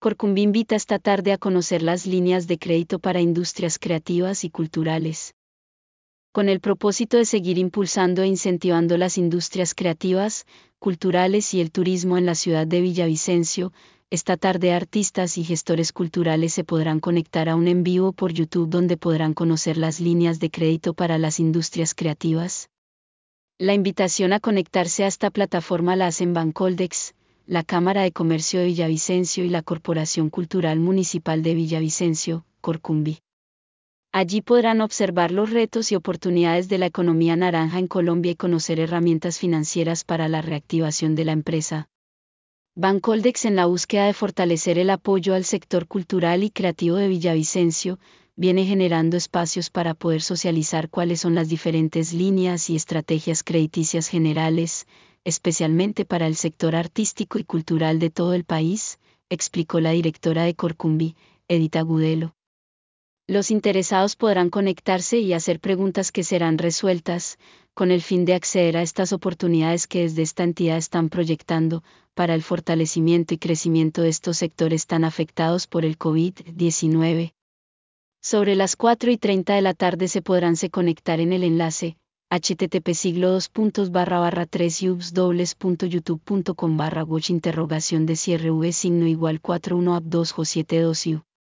Corcumbi invita esta tarde a conocer las líneas de crédito para industrias creativas y culturales. Con el propósito de seguir impulsando e incentivando las industrias creativas, culturales y el turismo en la ciudad de Villavicencio, esta tarde artistas y gestores culturales se podrán conectar a un en vivo por YouTube donde podrán conocer las líneas de crédito para las industrias creativas. La invitación a conectarse a esta plataforma la hacen Bancoldex, la Cámara de Comercio de Villavicencio y la Corporación Cultural Municipal de Villavicencio, Corcumbi. Allí podrán observar los retos y oportunidades de la economía naranja en Colombia y conocer herramientas financieras para la reactivación de la empresa. Bancoldex, en la búsqueda de fortalecer el apoyo al sector cultural y creativo de Villavicencio, viene generando espacios para poder socializar cuáles son las diferentes líneas y estrategias crediticias generales, especialmente para el sector artístico y cultural de todo el país, explicó la directora de Corcumbi, Edith Agudelo. Los interesados podrán conectarse y hacer preguntas que serán resueltas, con el fin de acceder a estas oportunidades que desde esta entidad están proyectando, para el fortalecimiento y crecimiento de estos sectores tan afectados por el COVID-19. Sobre las 4:30 de la tarde se podrán conectar en el enlace http://3ubs.youtube.com/watch == 41app2jo72u.